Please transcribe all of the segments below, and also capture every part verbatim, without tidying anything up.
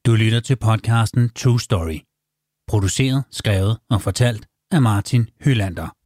Du lytter til podcasten True Story. Produceret, skrevet og fortalt af Martin Hylander.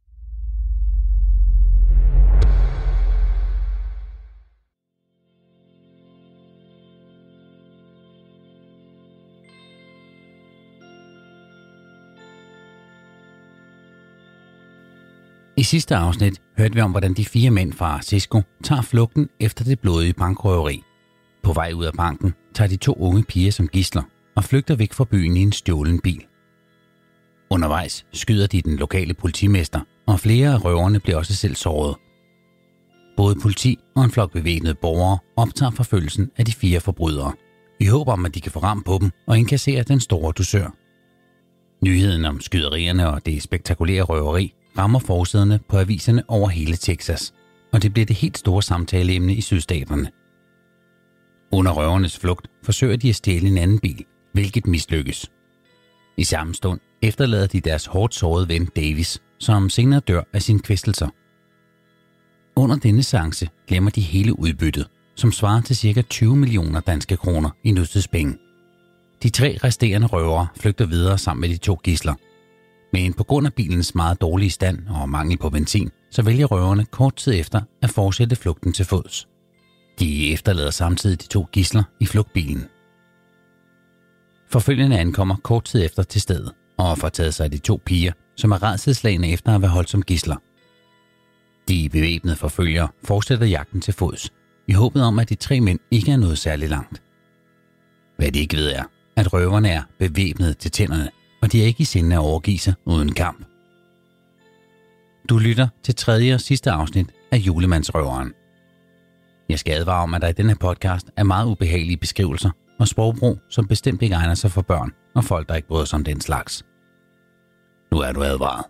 I sidste afsnit hørte vi om, hvordan de fire mænd fra Cisco tager flugten efter det blodige bankrøveri. På vej ud af banken tager de to unge piger som gidsler og flygter væk fra byen i en stjålen bil. Undervejs skyder de den lokale politimester, og flere af røverne bliver også selv såret. Både politi og en flok bevæbnede borgere optager forfølgelsen af de fire forbrydere, i håb om, at de kan få ram på dem og indkassere den store dusør. Nyheden om skyderierne og det spektakulære røveri rammer forsæderne på aviserne over hele Texas, og det bliver det helt store samtaleemne i sydstaterne. Under røvernes flugt forsøger de at stjæle en anden bil, hvilket mislykkes. I samme stund efterlader de deres hårdt sårede ven Davis, som senere dør af sine kvæstelser. Under denne seance glemmer de hele udbyttet, som svarer til ca. tyve millioner danske kroner i nutidspenge. De tre resterende røvere flygter videre sammen med de to gidsler. Men på grund af bilens meget dårlige stand og mangel på benzin, så vælger røverne kort tid efter at fortsætte flugten til fods. De efterlader samtidig de to gidsler i flugtbilen. Forfølgerne ankommer kort tid efter til stedet og får taget sig af de to piger, som er rædselsslagne efter at være holdt som gidsler. De bevæbnede forfølgere fortsætter jagten til fods, i håbet om, at de tre mænd ikke er nået særlig langt. Hvad de ikke ved er, at røverne er bevæbnede til tænderne, og de er ikke i sinde at overgive sig uden kamp. Du lytter til tredje og sidste afsnit af Julemandsrøveren. Jeg skal advare om, at der i denne podcast er meget ubehagelige beskrivelser og sprogbrug, som bestemt ikke egner sig for børn og folk, der ikke bryder sig om den slags. Nu er du advaret.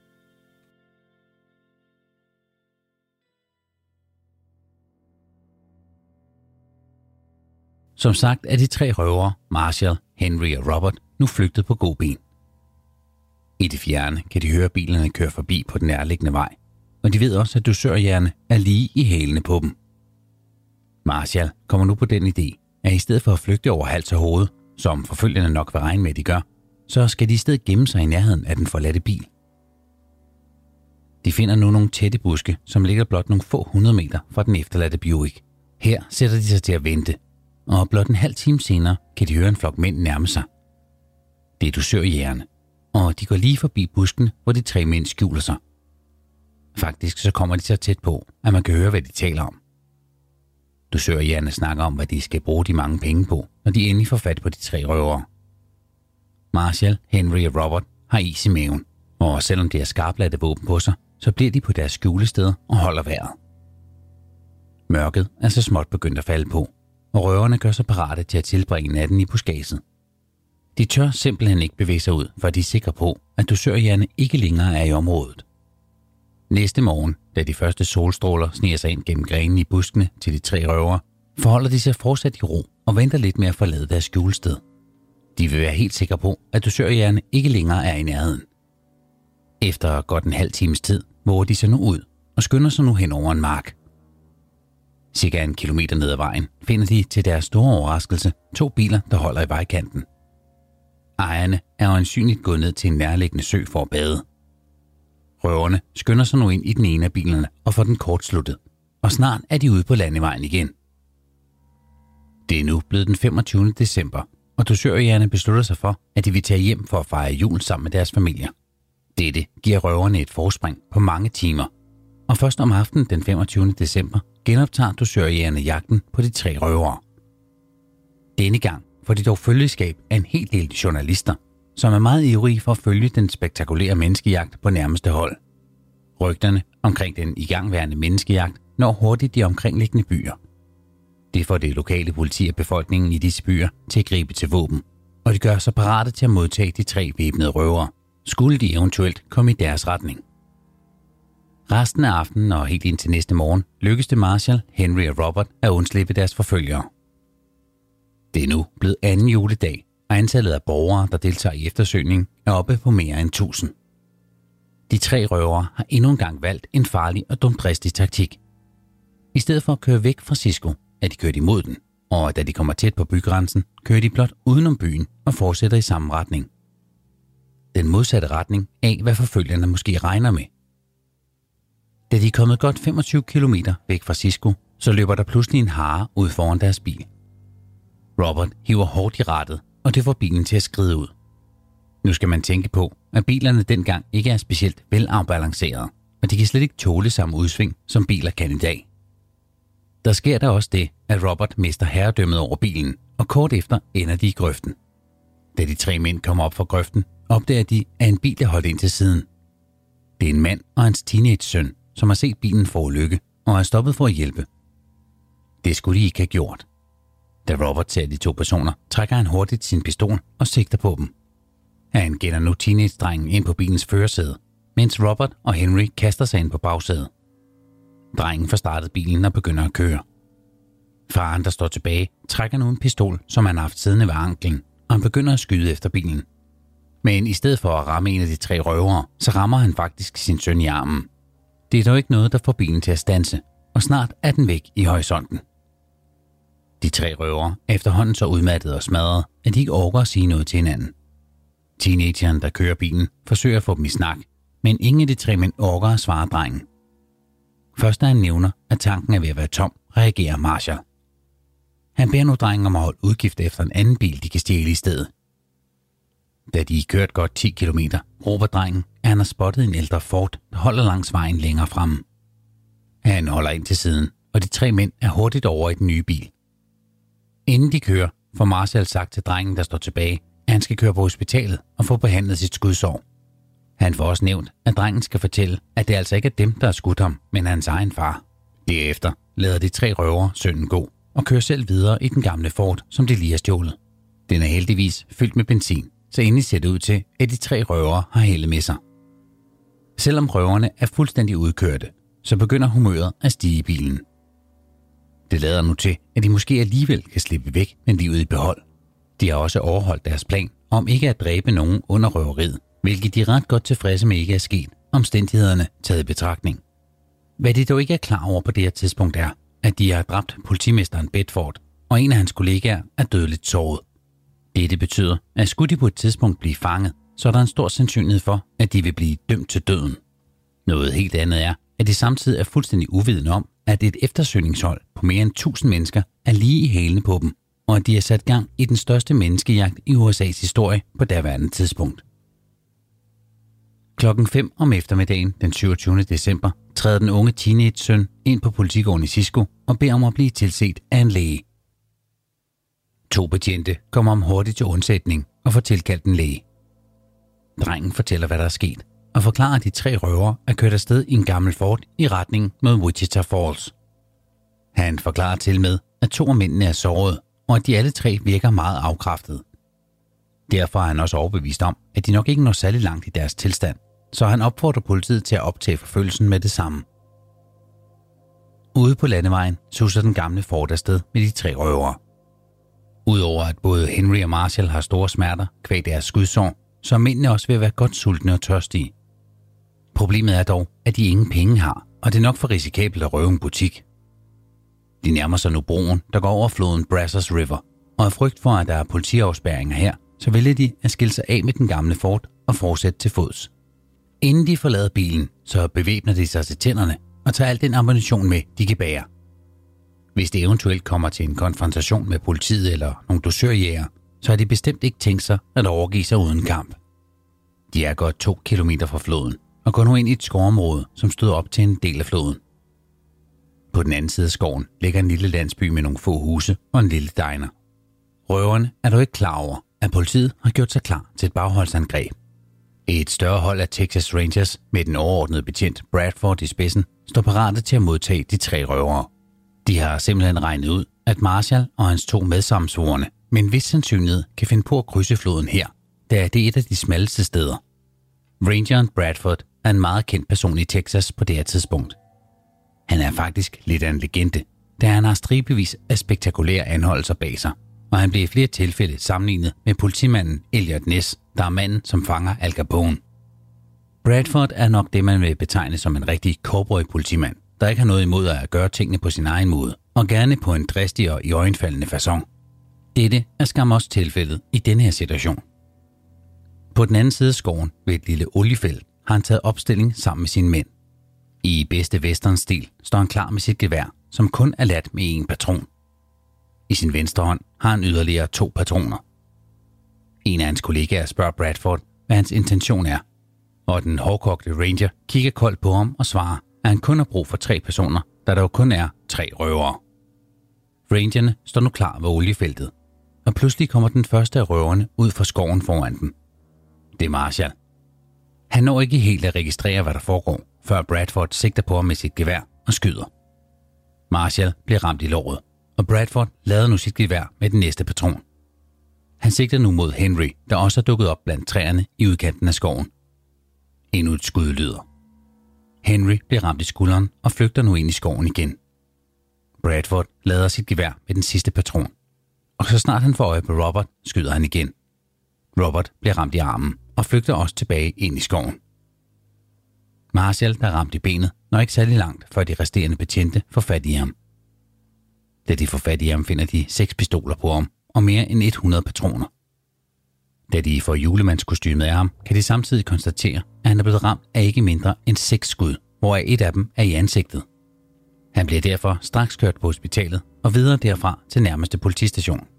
Som sagt er de tre røvere, Marshall, Henry og Robert, nu flygtet på god ben. I det fjerne kan de høre bilerne køre forbi på den nærliggende vej, og de ved også, at dusørjægerne er lige i hælene på dem. Marshall kommer nu på den idé, at i stedet for at flygte over hals og hoved, som forfølgerne nok vil regne med, at de gør, så skal de i stedet gemme sig i nærheden af den forladte bil. De finder nu nogle tætte buske, som ligger blot nogle få hundrede meter fra den efterladte Buick. Her sætter de sig til at vente, og blot en halv time senere kan de høre en flok mænd nærme sig. Det er dusørjægerne, og de går lige forbi busken, hvor de tre mænd skjuler sig. Faktisk så kommer de så tæt på, at man kan høre, hvad de taler om. Dusørjægerne snakker om, hvad de skal bruge de mange penge på, når de endelig får fat på de tre røvere. Marshall, Henry og Robert har is i maven, og selvom de har skarpladte våben på sig, så bliver de på deres skjulesteder og holder vejret. Mørket er så småt begyndt at falde på, og røverne gør sig parate til at tilbringe natten i buskadset. De tør simpelthen ikke bevæge sig ud, for de er sikre på, at dusørjægerne ikke længere er i området. Næste morgen, da de første solstråler sniger sig ind gennem grenene i buskene til de tre røvere, forholder de sig fortsat i ro og venter lidt med at forlade deres skjulested. De vil være helt sikre på, at dusørjægerne ikke længere er i nærheden. Efter godt en halv times tid våger de sig nu ud og skynder sig nu hen over en mark. Cirka en kilometer ned ad vejen finder de til deres store overraskelse to biler, der holder i vejkanten. Ejerne er øjensynligt gået ned til en nærliggende sø for at bade. Røverne skynder sig nu ind i den ene af bilerne og får den kortsluttet, og snart er de ude på landevejen igen. Det er nu blevet den femogtyvende december, og dusørjægerne beslutter sig for, at de vil tage hjem for at fejre jul sammen med deres familier. Dette giver røverne et forspring på mange timer, og først om aftenen den femogtyvende december genoptager dusørjægerne jagten på de tre røvere. Denne gang får de dog følgeskab af en hel del journalister, som er meget ivrige for at følge den spektakulære menneskejagt på nærmeste hold. Rygterne omkring den igangværende menneskejagt når hurtigt de omkringliggende byer. Det får det lokale politi og befolkningen i disse byer til at gribe til våben, og de gør sig parate til at modtage de tre væbnede røvere, skulle de eventuelt komme i deres retning. Resten af aftenen og helt indtil næste morgen lykkes det Marshall, Henry og Robert at undslippe deres forfølgere. Det er nu blevet anden juledag, og antallet af borgere, der deltager i eftersøgningen, er oppe på mere end tusind. De tre røvere har endnu en gang valgt en farlig og dumdristig taktik. I stedet for at køre væk fra Cisco, er de kørt imod den og da de kommer tæt på bygrænsen, kører de blot udenom byen og fortsætter i samme retning. Den modsatte retning af, hvad forfølgerne måske regner med. Da de er kommet godt femogtyve kilometer væk fra Cisco, så løber der pludselig en hare ud foran deres bil. Robert hiver hårdt i rattet, og det får bilen til at skride ud. Nu skal man tænke på, at bilerne dengang ikke er specielt velafbalancerede, og de kan slet ikke tåle samme udsving, som biler kan i dag. Der sker der også det, at Robert mister herredømmet over bilen, og kort efter ender de i grøften. Da de tre mænd kommer op fra grøften, opdager de, at en bil er holdt ind til siden. Det er en mand og hans teenage-søn, som har set bilen forulykke og er stoppet for at hjælpe. Det skulle de ikke have gjort. Da Robert ser de to personer, trækker han hurtigt sin pistol og sigter på dem. Han gætter nu teenage-drengen ind på bilens førersæde, mens Robert og Henry kaster sig ind på bagsædet. Drengen får startet bilen og begynder at køre. Faren, der står tilbage, trækker nu en pistol, som han har haft siddende ved anklen, og han begynder at skyde efter bilen. Men i stedet for at ramme en af de tre røvere, så rammer han faktisk sin søn i armen. Det er dog ikke noget, der får bilen til at standse, og snart er den væk i horisonten. De tre røvere er efterhånden så udmattede og smadrede, at de ikke orker at sige noget til hinanden. Teenageren, der kører bilen, forsøger at få dem i snak, men ingen af de tre mænd orker at svare drengen. Først da han nævner, at tanken er ved at være tom, reagerer Marshall. Han beder nu drengen om at holde udgift efter en anden bil, de kan stjæle i stedet. Da de er kørt godt ti kilometer, råber drengen, at han har spottet en ældre Ford, der holder langs vejen længere fremme. Han holder ind til siden, og de tre mænd er hurtigt over i den nye bil. Inden de kører, får Marshall sagt til drengen, der står tilbage, at han skal køre på hospitalet og få behandlet sit skudsår. Han får også nævnt, at drengen skal fortælle, at det altså ikke er dem, der har skudt ham, men hans egen far. Derefter lader de tre røvere sønnen gå og kører selv videre i den gamle Ford, som de lige har stjålet. Den er heldigvis fyldt med benzin, så endelig ser det ud til, at de tre røvere har heldet med sig. Selvom røverne er fuldstændig udkørte, så begynder humøret at stige i bilen. Det lader nu til, at de måske alligevel kan slippe væk med livet i behold. De har også overholdt deres plan om ikke at dræbe nogen under røveriet, hvilket de er ret godt tilfredse med ikke er sket, omstændighederne taget i betragtning. Hvad de dog ikke er klar over på det her tidspunkt er, at de har dræbt politimesteren Bedford, og en af hans kollegaer er dødeligt såret. Dette betyder, at skulle de på et tidspunkt blive fanget, så er der en stor sandsynlighed for, at de vil blive dømt til døden. Noget helt andet er, at de samtidig er fuldstændig uvidende om, at et eftersøgningshold på mere end tusind mennesker er lige i hælene på dem, og at de har sat gang i den største menneskejagt i U S A's historie på daværende tidspunkt. Klokken fem om eftermiddagen den syvogtyvende december træder den unge teenage-søn ind på politigården i Cisco og beder om at blive tilset af en læge. To betjente kommer om hurtigt til undsætning og får tilkaldt en læge. Drengen fortæller, hvad der er sket, og forklarer, at de tre røvere er kørt afsted i en gammel Ford i retning mod Wichita Falls. Han forklarer til med, at to af mændene er såret, og at de alle tre virker meget afkræftede. Derfor er han også overbevist om, at de nok ikke når særlig langt i deres tilstand, så han opfordrer politiet til at optage forfølgelsen med det samme. Ude på landevejen suser den gamle Ford afsted med de tre røvere. Udover at både Henry og Marshall har store smerter kvæg deres skudsår, så er mændene også ved at være godt sultne og tørstige. Problemet er dog, at de ingen penge har, og det er nok for risikabelt at røve en butik. De nærmer sig nu broen, der går over floden Brazos River, og af frygt for, at der er politiafspærringer her, så vælger de at skille sig af med den gamle Ford og fortsætte til fods. Inden de forlader bilen, så bevæbner de sig til tænderne og tager al den ammunition med, de kan bære. Hvis det eventuelt kommer til en konfrontation med politiet eller nogle dusørjæger, så har de bestemt ikke tænkt sig at overgive sig uden kamp. De er godt to kilometer fra floden og går nu ind i et skovområde, som støder op til en del af floden. På den anden side af skoven ligger en lille landsby med nogle få huse og en lille diner. Røverne er dog ikke klar over, at politiet har gjort sig klar til et bagholdsangreb. Et større hold af Texas Rangers med den overordnede betjent Bradford i spidsen står parate til at modtage de tre røvere. De har simpelthen regnet ud, at Marshall og hans to medsammensvorne med en vis sandsynlighed kan finde på at krydse floden her, da det er et af de smalleste steder. Rangeren Bradford er en meget kendt person i Texas på det her tidspunkt. Han er faktisk lidt af en legende, da han har stribevis af spektakulære anholdelser bag sig, og han blev i flere tilfælde sammenlignet med politimanden Elliot Ness, der er manden, som fanger Al Capone. Bradford er nok det, man vil betegne som en rigtig cowboy-politimand, der ikke har noget imod at gøre tingene på sin egen måde, og gerne på en dristig og iøjnefaldende facon. Dette er skam også tilfældet i denne her situation. På den anden side af skoven ved et lille oliefelt har han taget opstilling sammen med sine mænd. I bedste westernstil står han klar med sit gevær, som kun er ladt med én patron. I sin venstre hånd har han yderligere to patroner. En af hans kollegaer spørger Bradford, hvad hans intention er, og den hårdkogte ranger kigger koldt på ham og svarer, at han kun har brug for tre personer, da der jo kun er tre røvere. Rangerne står nu klar ved oliefeltet, og pludselig kommer den første af røverne ud fra skoven foran dem. Det er Marshall. Han når ikke helt at registrere, hvad der foregår, før Bradford sigter på ham med sit gevær og skyder. Marshall bliver ramt i låret, og Bradford lader nu sit gevær med den næste patron. Han sigter nu mod Henry, der også er dukket op blandt træerne i udkanten af skoven. Endnu et skud lyder. Henry bliver ramt i skulderen og flygter nu ind i skoven igen. Bradford lader sit gevær med den sidste patron, og så snart han får øje på Robert, skyder han igen. Robert bliver ramt i armen og flygter også tilbage ind i skoven. Marshall, der er ramt i benet, når ikke særlig langt, før de resterende betjente får fat i ham. Da de får fat i ham, finder de seks pistoler på ham og mere end hundrede patroner. Da de får julemandskostymet af ham, kan de samtidig konstatere, at han er blevet ramt af ikke mindre end seks skud, hvoraf et af dem er i ansigtet. Han bliver derfor straks kørt på hospitalet og videre derfra til nærmeste politistation.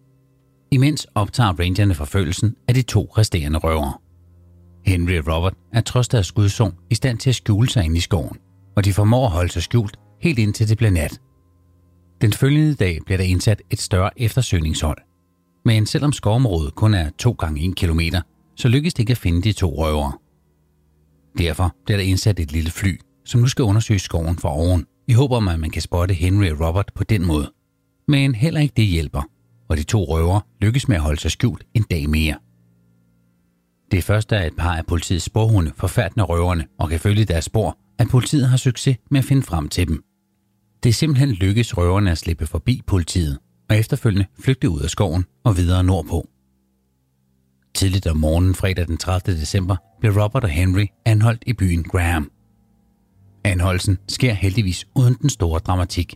Imens optager rangerne forfølgelsen af de to resterende røvere. Henry og Robert er trods deres skudsår i stand til at skjule sig inde i skoven, og de formår at holde sig skjult helt indtil det bliver nat. Den følgende dag bliver der indsat et større eftersøgningshold, men selvom skovområdet kun er to gange en kilometer, så lykkes det ikke at finde de to røvere. Derfor bliver der indsat et lille fly, som nu skal undersøge skoven fra oven, i håb om, at man kan spotte Henry og Robert på den måde. Men heller ikke det hjælper, og de to røvere lykkes med at holde sig skjult en dag mere. Det er først, da et par af politiets sporhunde får færden af røverne og kan følge deres spor, at politiet har succes med at finde frem til dem. Det er simpelthen lykkes røverne at slippe forbi politiet, og efterfølgende flygte ud af skoven og videre nordpå. Tidligt om morgenen fredag den tredivte december bliver Robert og Henry anholdt i byen Graham. Anholdelsen sker heldigvis uden den store dramatik.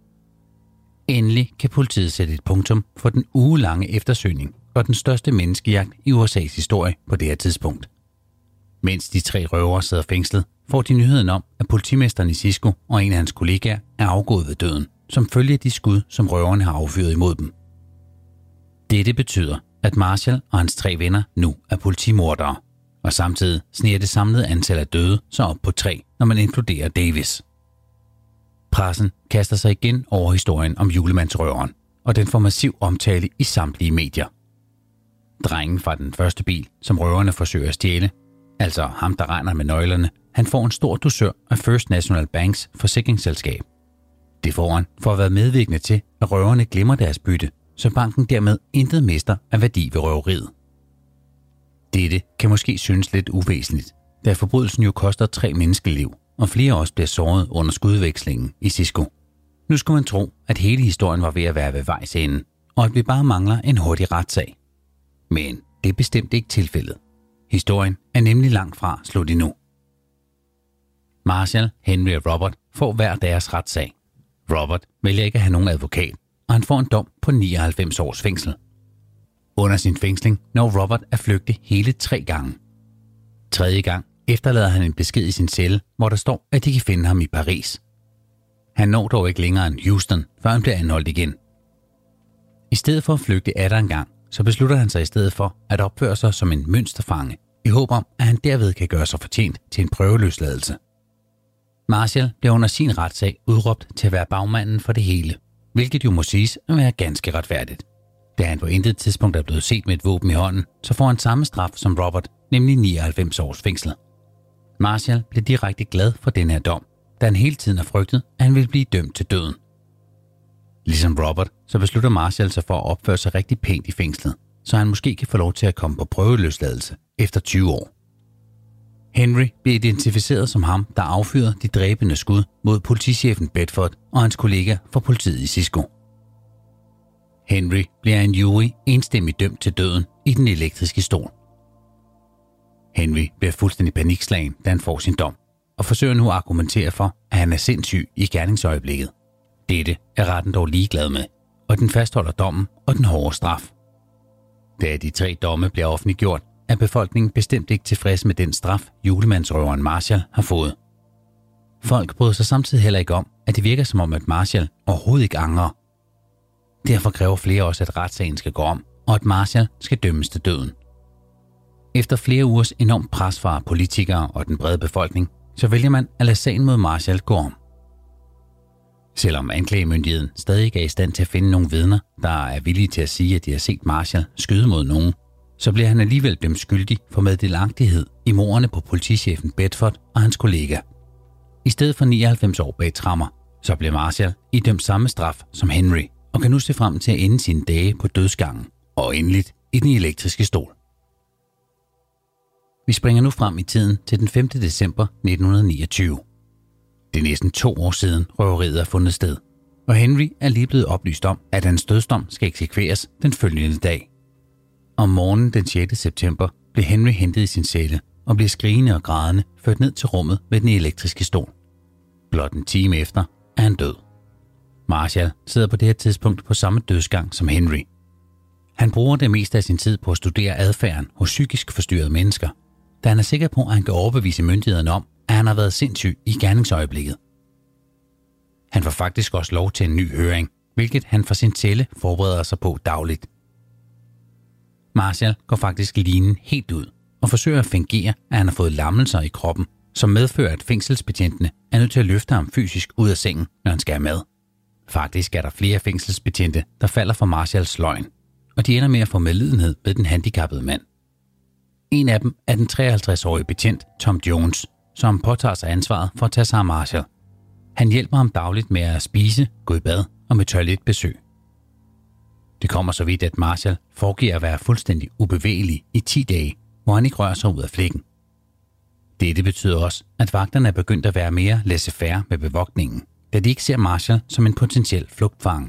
Endelig kan politiet sætte et punktum for den ugelange eftersøgning og den største menneskejagt i U S A's historie på det her tidspunkt. Mens de tre røvere sidder fængslet, får de nyheden om, at politimesteren i Cisco og en af hans kollegaer er afgået ved døden, som følge af de skud, som røverne har affyret imod dem. Dette betyder, at Marshall og hans tre venner nu er politimordere, og samtidig sniger det samlede antal af døde så op på tre, når man inkluderer Davis. Pressen kaster sig igen over historien om julemandsrøveren, og den får massiv omtale i samtlige medier. Drengen fra den første bil, som røverne forsøger at stjæle, altså ham der regner med nøglerne, han får en stor dusør af First National Banks forsikringsselskab. Det får han for at være medvirkende til, at røverne glemmer deres bytte, så banken dermed intet mister af værdi ved røveriet. Dette kan måske synes lidt uvæsentligt, da forbrydelsen jo koster tre menneskeliv, og flere også bliver såret under skudvekslingen i Cisco. Nu skulle man tro, at hele historien var ved at være ved vejs ende, og at vi bare mangler en hurtig retssag. Men det er bestemt ikke tilfældet. Historien er nemlig langt fra slut endnu. Marshall, Henry og Robert får hver deres retssag. Robert vælger ikke at have nogen advokat, og han får en dom på nioghalvfems års fængsel. Under sin fængsling når Robert at flygte hele tre gange. Tredje gang efterlader han en besked i sin celle, hvor der står, at de kan finde ham i Paris. Han når dog ikke længere end Houston, før han bliver anholdt igen. I stedet for at flygte atter en gang, så beslutter han sig i stedet for at opføre sig som en mønsterfange, i håb om, at han derved kan gøre sig fortjent til en prøveløsladelse. Marshall bliver under sin retssag udråbt til at være bagmanden for det hele, hvilket jo må siges at være ganske retfærdigt. Da han på intet tidspunkt er blevet set med et våben i hånden, så får han samme straf som Robert, nemlig nioghalvfems års fængsel. Marshall bliver direkte glad for den her dom, da han hele tiden har frygtet, at han ville blive dømt til døden. Ligesom Robert, så beslutter Marshall sig for at opføre sig rigtig pænt i fængslet, så han måske kan få lov til at komme på prøveløsladelse efter tyve år. Henry bliver identificeret som ham, der affyrede de dræbende skud mod politichefen Bedford og hans kollega fra politiet i Cisco. Henry bliver en jury enstemmigt dømt til døden i den elektriske stol. Henry bliver fuldstændig panikslagen, da han får sin dom, og forsøger nu at argumentere for, at han er sindssyg i gerningsøjeblikket. Dette er retten dog ligeglad med, og den fastholder dommen og den hårde straf. Da de tre domme bliver offentliggjort, er befolkningen bestemt ikke tilfreds med den straf, julemandsrøveren Marshall har fået. Folk bryder sig samtidig heller ikke om, at det virker som om, at Marshall overhovedet ikke angrer. Derfor kræver flere også, at retssagen skal gå om, og at Marshall skal dømmes til døden. Efter flere ugers enormt pres fra politikere og den brede befolkning, så vælger man at lade sagen mod Marshall gå om. Selvom anklagemyndigheden stadig ikke er i stand til at finde nogle vidner, der er villige til at sige, at de har set Marshall skyde mod nogen, så bliver han alligevel dømt skyldig for meddelagtighed i mordene på politichefen Bedford og hans kollega. I stedet for nioghalvfems år bag tremmer, så bliver Marshall idømt samme straf som Henry, og kan nu se frem til at ende sine dage på dødsgangen, og endeligt i den elektriske stol. Vi springer nu frem i tiden til den femte december nitten niogtyve. Det er næsten to år siden røveriet er fundet sted, og Henry er lige blevet oplyst om, at hans dødsdom skal eksekveres den følgende dag. Om morgenen den sjette september blev Henry hentet i sin celle og blev skrigende og grædende ført ned til rummet med den elektriske stol. Blot en time efter er han død. Marshall sidder på det her tidspunkt på samme dødsgang som Henry. Han bruger det meste af sin tid på at studere adfærden hos psykisk forstyrrede mennesker, da han er sikker på, at han kan overbevise myndighederne om, at han har været sindssyg i gerningsøjeblikket. Han får faktisk også lov til en ny høring, hvilket han fra sin celle forbereder sig på dagligt. Marshall går faktisk linen helt ud og forsøger at fingere, at han har fået lammelser i kroppen, som medfører, at fængselsbetjentene er nødt til at løfte ham fysisk ud af sengen, når han skal have mad. Faktisk er der flere fængselsbetjente, der falder for Marshalls løgn, og de ender med at få medlidenhed med den handicappede mand. En af dem er den treoghalvtreds-årige betjent Tom Jones, som påtager sig ansvaret for at tage sig af Marshall. Han hjælper ham dagligt med at spise, gå i bad og med toiletbesøg. Det kommer så vidt, at Marshall foregiver at være fuldstændig ubevægelig i ti dage, hvor han ikke rører sig ud af flækken. Dette betyder også, at vagterne er begyndt at være mere laissez-faire med bevogtningen, da de ikke ser Marshall som en potentiel flugtfange.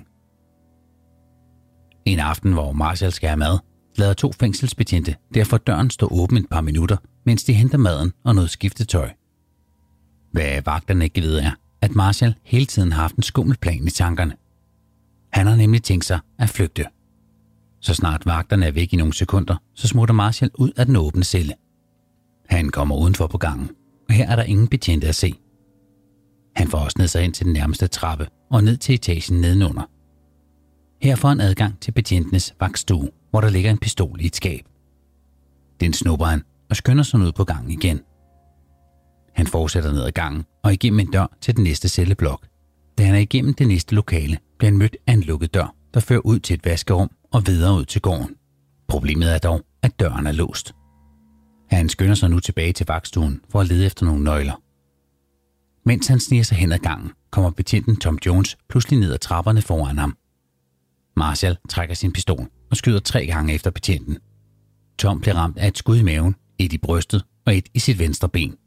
En aften, hvor Marshall skal have mad, lader to fængselsbetjente derfor døren stå åben et par minutter, mens de henter maden og noget skiftetøj. Hvad vagterne ikke ved er, at Marshall hele tiden har haft en skummel plan i tankerne. Han har nemlig tænkt sig at flygte. Så snart vagterne er væk i nogle sekunder, så smutter Marshall ud af den åbne celle. Han kommer udenfor på gangen, og her er der ingen betjente at se. Han får også ned sig ind til den nærmeste trappe og ned til etagen nedenunder. Her får han adgang til betjentenes vagtstue, hvor der ligger en pistol i et skab. Den snupper han og skynder sig ud på gangen igen. Han fortsætter ned ad gangen og igennem en dør til den næste celleblok. Da han er igennem det næste lokale, bliver han mødt af en lukket dør, der fører ud til et vaskerum og videre ud til gården. Problemet er dog, at døren er låst. Han skynder sig nu tilbage til vagtstuen for at lede efter nogle nøgler. Mens han sniger sig hen ad gangen, kommer betjenten Tom Jones pludselig ned ad trapperne foran ham. Marshall trækker sin pistol og skyder tre gange efter betjenten. Tom bliver ramt af et skud i maven, et i brystet og et i sit venstre ben.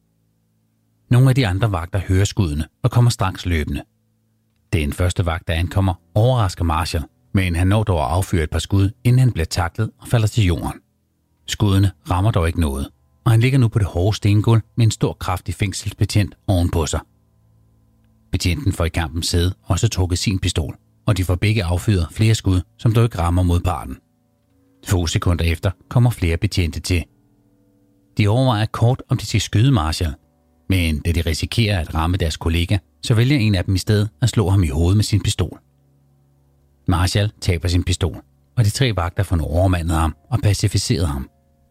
Nogle af de andre vagter hører skuddene og kommer straks løbende. Den første vagt, der ankommer, overrasker Marshall, men han når dog at affyre et par skud, inden han bliver taklet og falder til jorden. Skuddene rammer dog ikke noget, og han ligger nu på det hårde stengulv med en stor kraftig fængselsbetjent ovenpå sig. Betjenten får i kampen sæde også trukket sin pistol, og de får begge affyret flere skud, som dog ikke rammer modparten. Få sekunder efter kommer flere betjente til. De overvejer kort, om de skal skyde Marshall, men da de risikerer at ramme deres kollega, så vælger en af dem i stedet at slå ham i hovedet med sin pistol. Marshall taber sin pistol, og de tre vagter får nu overmandet ham og pacificeret ham.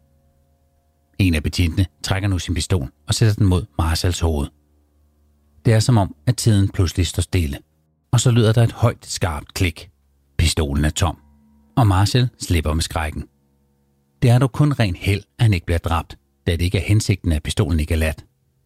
En af betjentene trækker nu sin pistol og sætter den mod Marshalls hoved. Det er som om, at tiden pludselig står stille, og så lyder der et højt, skarpt klik. Pistolen er tom, og Marshall slipper med skrækken. Det er dog kun ren held, at han ikke bliver dræbt, da det ikke er hensigten, at pistolen ikke er ladt.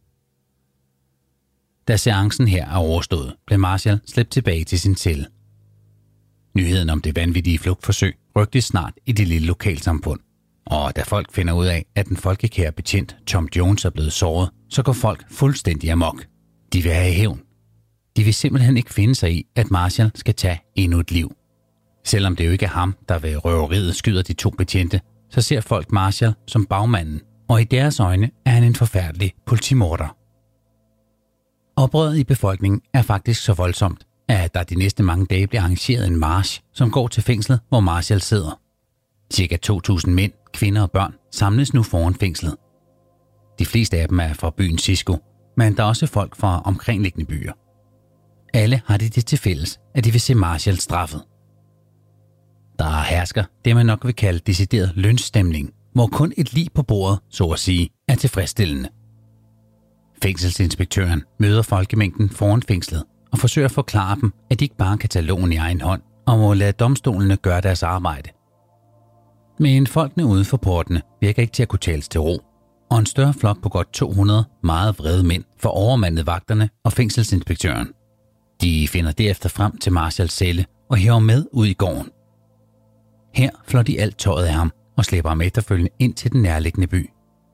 Da seancen her er overstået, blev Marshall slæbt tilbage til sin celle. Nyheden om det vanvittige flugtforsøg rygtes snart i det lille lokalsamfund, og da folk finder ud af, at den folkekære betjent Tom Jones er blevet såret, så går folk fuldstændig amok. De vil have hævn. De vil simpelthen ikke finde sig i, at Marshall skal tage endnu et liv. Selvom det jo ikke er ham, der ved røveriet skyder de to betjente, så ser folk Marshall som bagmanden, og i deres øjne er han en forfærdelig politimorder. Oprøret i befolkningen er faktisk så voldsomt, at der de næste mange dage bliver arrangeret en march, som går til fængslet, hvor Marshall sidder. Cirka to tusind mænd, kvinder og børn samles nu foran fængslet. De fleste af dem er fra byen Cisco, men der er også folk fra omkringliggende byer. Alle har de det til fælles, at de vil se Marshall straffet. Der hersker det, man nok vil kalde decideret lynchstemning, hvor kun et lig på bordet, så at sige, er tilfredsstillende. Fængselsinspektøren møder folkemængden foran fængslet og forsøger at forklare dem, at de ikke bare kan tage loven i egen hånd og må lade domstolene gøre deres arbejde. Men folkene ude for portene virker ikke til at kunne tales til ro, og en større flok på godt to hundrede meget vrede mænd får overmandet vagterne og fængselsinspektøren. De finder derefter frem til Marshalls celle og hæver med ud i gården. Her flår de alt tøjet af ham og slæber ham efterfølgende ind til den nærliggende by.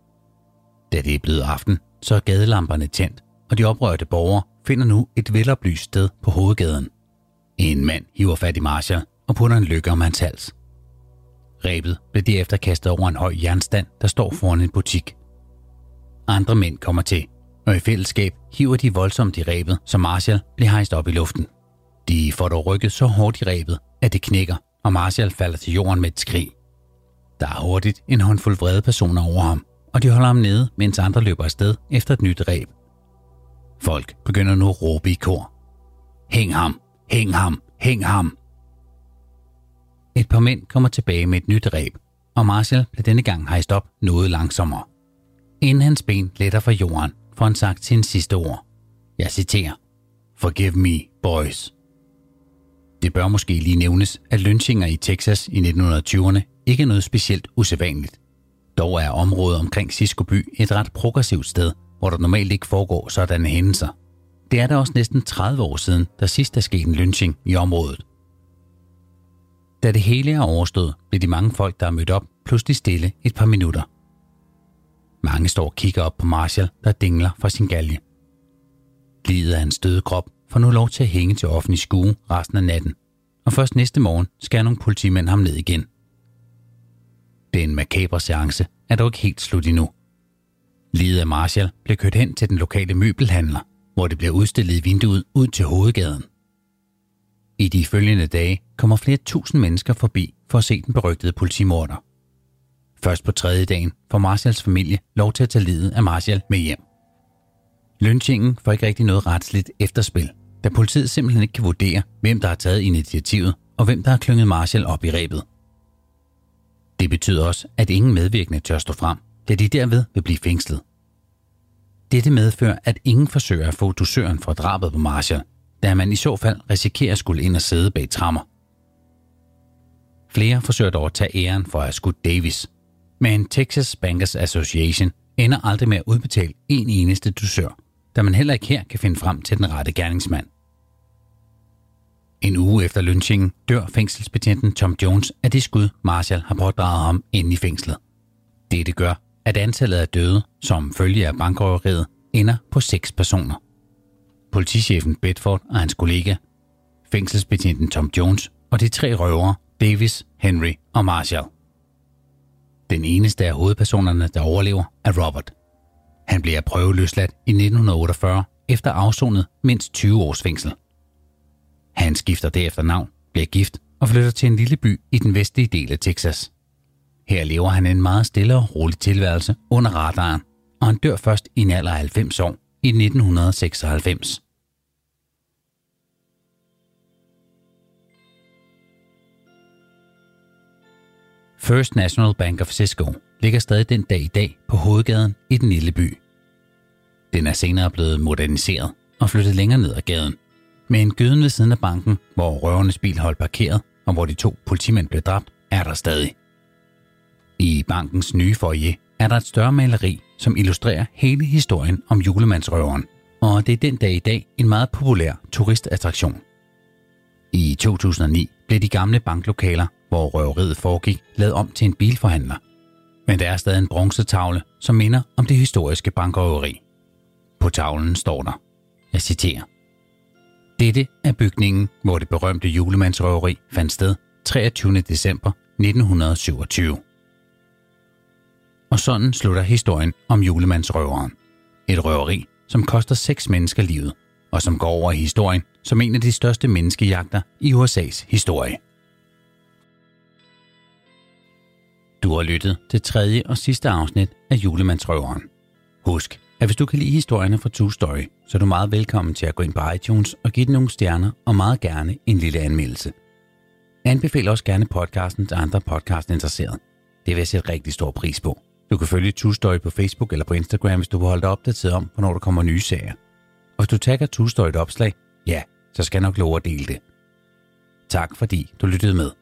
Da det er blevet aften, så er gadelamperne tændt, og de oprørte borgere finder nu et veloplyst sted på hovedgaden. En mand hiver fat i Marshall og putter en lykke om hans hals. Rebet blev derefter kastet over en høj jernstand, der står foran en butik. Andre mænd kommer til, og i fællesskab hiver de voldsomt i rebet, så Marshall bliver hejst op i luften. De får dog rykket så hårdt i rebet, at det knækker, og Marshall falder til jorden med et skrig. Der er hurtigt en håndfuld vrede personer over ham, og de holder ham nede, mens andre løber afsted efter et nyt reb. Folk begynder nu at råbe i kor. Hæng ham! Hæng ham! Hæng ham! Et par mænd kommer tilbage med et nyt reb, og Marshall bliver denne gang hejst op noget langsommere. Inden hans ben letter fra jorden, får han sagt sine sidste ord. Jeg citerer: Forgive me, boys. Det bør måske lige nævnes, at lynchinger i Texas i nitten tyverne ikke er noget specielt usædvanligt. Dog er området omkring Cisco by et ret progressivt sted, hvor der normalt ikke foregår sådanne hændelser. Det er der også næsten tredive år siden, der sidst er sket en lynching i området. Da det hele er overstået, bliver de mange folk, der er mødt op, pludselig stille et par minutter. Mange står og kigger op på Marshall, der dingler fra sin galge. Liget af hans døde krop får nu lov til at hænge til offentlig skue resten af natten, og først næste morgen skal nogle politimænd ham ned igen. Den makabre seance er dog ikke helt slut endnu. Liget af Marshall bliver kørt hen til den lokale møbelhandler, hvor det bliver udstillet i vinduet ud til hovedgaden. I de følgende dage kommer flere tusind mennesker forbi for at se den berygtede politimorder. Først på tredje dagen får Marshalls familie lov til at tage liget af Marshall med hjem. Lynchingen får ikke rigtig noget retsligt efterspil, da politiet simpelthen ikke kan vurdere, hvem der har taget initiativet og hvem der har klynget Marshall op i rebet. Det betyder også, at ingen medvirkende tør stå frem, da de derved vil blive fængslet. Dette medfører, at ingen forsøger at få dusøren for drabet på Marshall, da man i så fald risikerer at skulle ind og sidde bag tremmer. Flere forsøger dog at tage æren for at have skudt Davis, men Texas Bankers Association ender aldrig med at udbetale en eneste dusør, da man heller ikke her kan finde frem til den rette gerningsmand. En uge efter lynchingen dør fængselsbetjenten Tom Jones af det skud, Marshall har pådraget ham inde i fængslet. Dette gør, at antallet af døde, som følge af bankrøveriet, ender på seks personer. Politichefen Bedford og hans kollega, fængselsbetjenten Tom Jones og de tre røvere Davis, Henry og Marshall. Den eneste af hovedpersonerne, der overlever, er Robert. Han bliver prøveløsladt i nitten otteogfyrre efter afsonet mindst tyve års fængsel. Han skifter derefter navn, bliver gift og flytter til en lille by i den vestlige del af Texas. Her lever han en meget stille og rolig tilværelse under radaren, og han dør først i en alder af halvfems år i nitten seksoghalvfems. First National Bank of Cisco ligger stadig den dag i dag på hovedgaden i den lille by. Den er senere blevet moderniseret og flyttet længere ned ad gaden, men gyden ved siden af banken, hvor røvernes bil holdt parkeret og hvor de to politimænd blev dræbt, er der stadig. I bankens nye foyer er der et større maleri, som illustrerer hele historien om julemandsrøveren, og det er den dag i dag en meget populær turistattraktion. I to tusind og ni blev de gamle banklokaler, hvor røveriet foregik, lavet om til en bilforhandler. Men der er stadig en bronzetavle, som minder om det historiske bankrøveri. På tavlen står der, jeg citerer: Dette er bygningen, hvor det berømte julemandsrøveri fandt sted treogtyvende december nitten syvogtyve. Og sådan slutter historien om julemandsrøveren. Et røveri, som koster seks mennesker livet, og som går over i historien som en af de største menneskejagter i U S A's historie. Du har lyttet til tredje og sidste afsnit af Julemandsrøveren. Husk, at hvis du kan lide historierne fra True Story, så er du meget velkommen til at gå ind på iTunes og give den nogle stjerner og meget gerne en lille anmeldelse. Anbefal også gerne podcasten til andre podcastinteresserede. Det vil jeg sætte rigtig stor pris på. Du kan følge True Story på Facebook eller på Instagram, hvis du vil holde dig opdateret om, hvornår der kommer nye serier. Og hvis du tagger True Story et opslag, ja, så skal jeg nok love at dele det. Tak fordi du lyttede med.